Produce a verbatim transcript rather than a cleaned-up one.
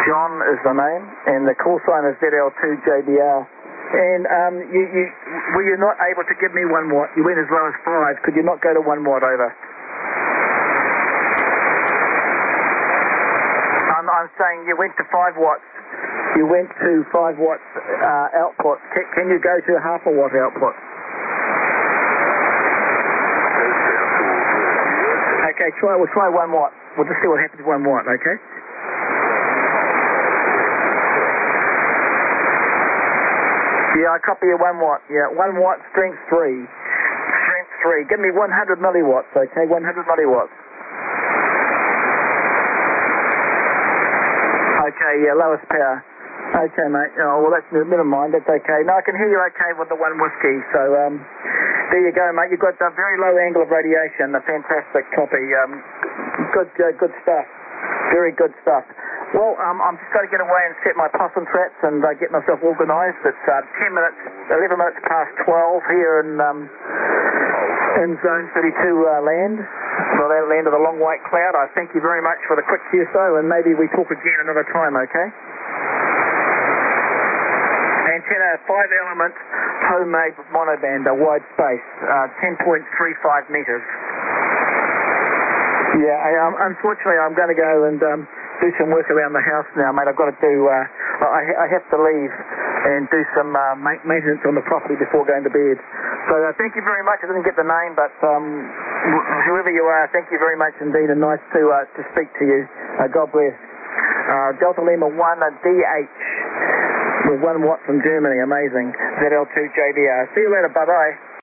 John is the name, and the call sign is Z L two J B R. And um, you, you, were you not able to give me one watt? You went as low as five. Could you not go to one watt over? I'm, I'm saying you went to five watts. You went to five watts uh, output. Can, can you go to half a watt output? Okay, try. We'll try one watt. We'll just see what happens with one watt. Okay. Yeah, I copy you one watt. Yeah, one watt, strength three. Strength three. Give me one hundred milliwatts, okay? one hundred milliwatts. Okay, yeah, lowest power. Okay, mate. Oh, well, that's, never mind. That's okay. No, I can hear you okay with the one whiskey. So, um, there you go, mate. You've got a very low angle of radiation. A fantastic copy. Um, good, uh, good stuff. Very good stuff. Well, um, I'm just going to get away and set my possum traps and uh, get myself organised. It's uh, ten minutes, eleven minutes past twelve here in um, in Zone thirty-two uh, land, well, that land of the long white cloud. I thank you very much for the quick Q S O, and maybe we talk again another time, okay? Antenna, five element, homemade monoband, a wide space, uh, ten point three five metres. Yeah, I, um, unfortunately I'm going to go and um, do some work around the house now, mate. I've got to do, uh, I, I have to leave and do some uh, maintenance on the property before going to bed. So uh, thank you very much. I didn't get the name, but um, whoever you are, thank you very much indeed, and nice to uh, to speak to you. Uh, God bless. Uh, Delta Lima one uh, D H with one watt from Germany. Amazing. Z L two J B R. See you later. Bye-bye.